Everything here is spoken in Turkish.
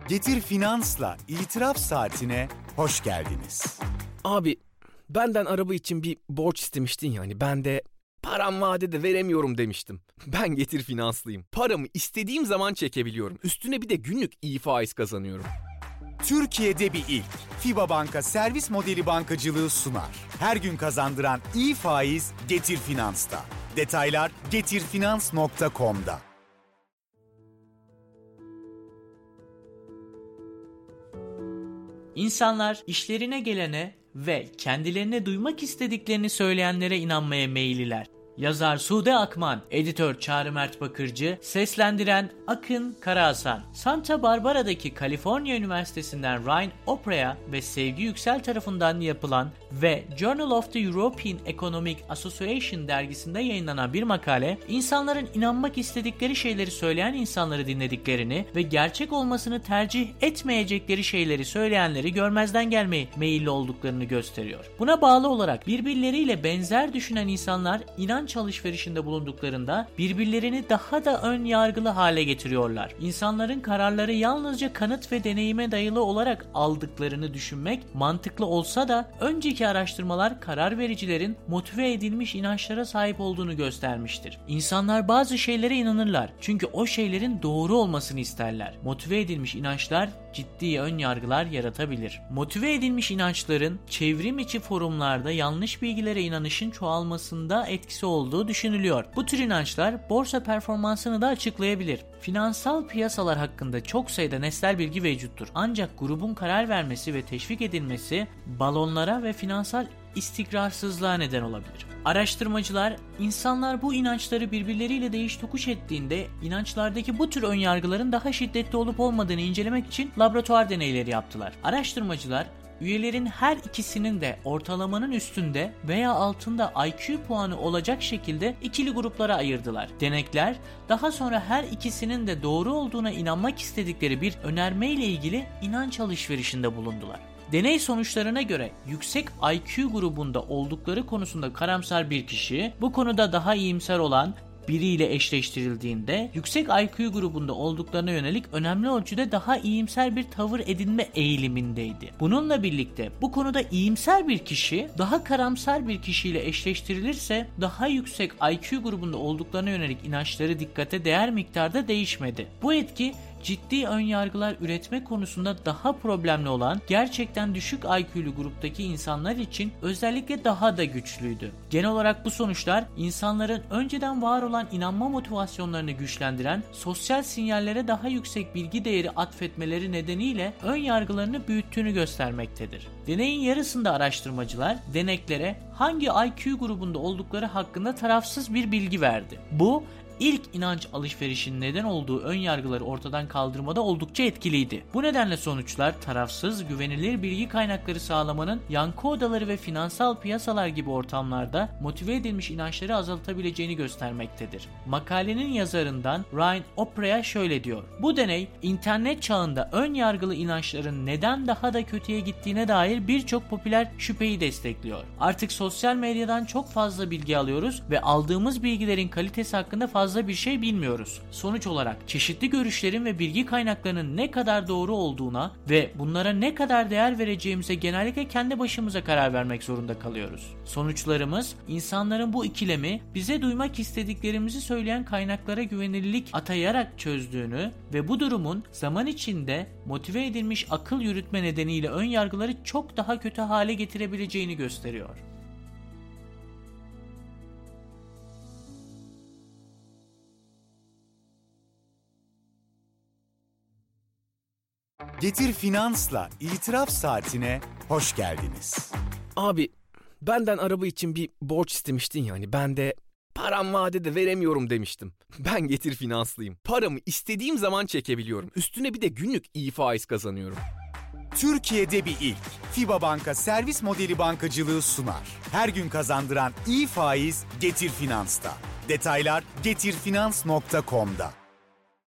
Getir Finans'la İtiraf Saatine hoş geldiniz. Abi benden araba için bir borç istemiştin yani ben de param vadede veremiyorum demiştim. Ben Getir Finanslıyım. Paramı istediğim zaman çekebiliyorum. Üstüne bir de günlük iyi faiz kazanıyorum. Türkiye'de bir ilk. FIBA Banka servis modeli bankacılığı sunar. Her gün kazandıran iyi faiz Getir Finans'ta. Detaylar getirfinans.com'da. İnsanlar işlerine gelene ve kendilerine duymak istediklerini söyleyenlere inanmaya meyilliler. Yazar Sude Akman, editör Çağrı Mert Bakırcı, seslendiren Akın Karahasan. Santa Barbara'daki Kaliforniya Üniversitesi'nden Ryan Oprah'a ve Sevgi Yüksel tarafından yapılan ve Journal of the European Economic Association dergisinde yayınlanan bir makale, insanların inanmak istedikleri şeyleri söyleyen insanları dinlediklerini ve gerçek olmasını tercih etmeyecekleri şeyleri söyleyenleri görmezden gelmeye meyilli olduklarını gösteriyor. Buna bağlı olarak birbirleriyle benzer düşünen insanlar inanç alışverişinde bulunduklarında birbirlerini daha da ön yargılı hale getiriyorlar. İnsanların kararları yalnızca kanıt ve deneyime dayalı olarak aldıklarını düşünmek mantıklı olsa da önceki araştırmalar karar vericilerin motive edilmiş inançlara sahip olduğunu göstermiştir. İnsanlar bazı şeylere inanırlar çünkü o şeylerin doğru olmasını isterler. Motive edilmiş inançlar ciddi ön yargılar yaratabilir. Motive edilmiş inançların çevrim içi forumlarda yanlış bilgilere inanışın çoğalmasında etkisi olduğu düşünülüyor. Bu tür inançlar borsa performansını da açıklayabilir. Finansal piyasalar hakkında çok sayıda nesnel bilgi mevcuttur. Ancak grubun karar vermesi ve teşvik edilmesi balonlara ve finansal istikrarsızlığa neden olabilir. Araştırmacılar, insanlar bu inançları birbirleriyle değiş tokuş ettiğinde inançlardaki bu tür önyargıların daha şiddetli olup olmadığını incelemek için laboratuvar deneyleri yaptılar. Araştırmacılar, üyelerin her ikisinin de ortalamanın üstünde veya altında IQ puanı olacak şekilde ikili gruplara ayırdılar. Denekler daha sonra her ikisinin de doğru olduğuna inanmak istedikleri bir önermeyle ilgili inanç alışverişinde bulundular. Deney sonuçlarına göre yüksek IQ grubunda oldukları konusunda karamsar bir kişi, bu konuda daha iyimser olan biriyle eşleştirildiğinde yüksek IQ grubunda olduklarına yönelik önemli ölçüde daha iyimser bir tavır edinme eğilimindeydi. Bununla birlikte bu konuda iyimser bir kişi daha karamsar bir kişiyle eşleştirilirse daha yüksek IQ grubunda olduklarına yönelik inançları dikkate değer miktarda değişmedi. Bu etki ciddi önyargılar üretme konusunda daha problemli olan gerçekten düşük IQ'lu gruptaki insanlar için özellikle daha da güçlüydü. Genel olarak bu sonuçlar insanların önceden var olan inanma motivasyonlarını güçlendiren sosyal sinyallere daha yüksek bilgi değeri atfetmeleri nedeniyle önyargılarını büyüttüğünü göstermektedir. Deneyin yarısında araştırmacılar deneklere hangi IQ grubunda oldukları hakkında tarafsız bir bilgi verdi. Bu İlk inanç alışverişinin neden olduğu önyargıları ortadan kaldırmada oldukça etkiliydi. Bu nedenle sonuçlar tarafsız, güvenilir bilgi kaynakları sağlamanın yankı odaları ve finansal piyasalar gibi ortamlarda motive edilmiş inançları azaltabileceğini göstermektedir. Makalenin yazarından Ryan Oprah'a şöyle diyor: "Bu deney internet çağında ön yargılı inançların neden daha da kötüye gittiğine dair birçok popüler şüpheyi destekliyor. Artık sosyal medyadan çok fazla bilgi alıyoruz ve aldığımız bilgilerin kalitesi hakkında fazla bir şey bilmiyoruz. Sonuç olarak çeşitli görüşlerin ve bilgi kaynaklarının ne kadar doğru olduğuna ve bunlara ne kadar değer vereceğimize genellikle kendi başımıza karar vermek zorunda kalıyoruz. Sonuçlarımız insanların bu ikilemi bize duymak istediklerimizi söyleyen kaynaklara güvenilirlik atayarak çözdüğünü ve bu durumun zaman içinde motive edilmiş akıl yürütme nedeniyle ön yargıları çok daha kötü hale getirebileceğini gösteriyor." Getir Finans'la İtiraf Saatine hoş geldiniz. Abi benden araba için bir borç istemiştin yani ben de param vadede veremiyorum demiştim. Ben Getir Finanslıyım. Paramı istediğim zaman çekebiliyorum. Üstüne bir de günlük iyi faiz kazanıyorum. Türkiye'de bir ilk. FIBA Banka servis modeli bankacılığı sunar. Her gün kazandıran iyi faiz Getir Finans'ta. Detaylar getirfinans.com'da.